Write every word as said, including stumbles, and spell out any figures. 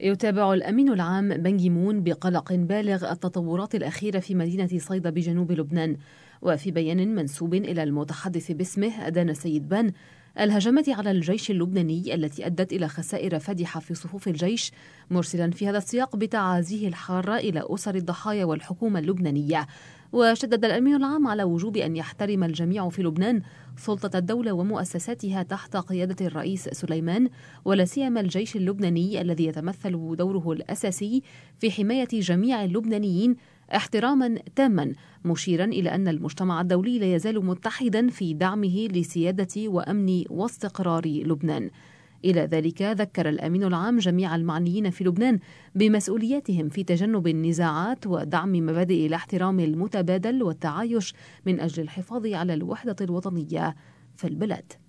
يتابع الأمين العام بان كي مون بقلق بالغ التطورات الأخيرة في مدينة صيدا بجنوب لبنان. وفي بيان منسوب إلى المتحدث باسمه أدان سيد بان، الهجمات على الجيش اللبناني التي أدت إلى خسائر فادحة في صفوف الجيش، مرسلا في هذا السياق بتعازيه الحارة إلى أسر الضحايا والحكومة اللبنانية. وشدد الأمين العام على وجوب أن يحترم الجميع في لبنان سلطة الدولة ومؤسساتها تحت قيادة الرئيس سليمان، ولا سيما الجيش اللبناني الذي يتمثل دوره الأساسي في حماية جميع اللبنانيين احتراما تاما، مشيرا إلى أن المجتمع الدولي لا يزال متحدا في دعمه لسيادة وأمن واستقرار لبنان. إلى ذلك ذكر الأمين العام جميع المعنيين في لبنان بمسؤولياتهم في تجنب النزاعات ودعم مبادئ الاحترام المتبادل والتعايش من أجل الحفاظ على الوحدة الوطنية في البلاد.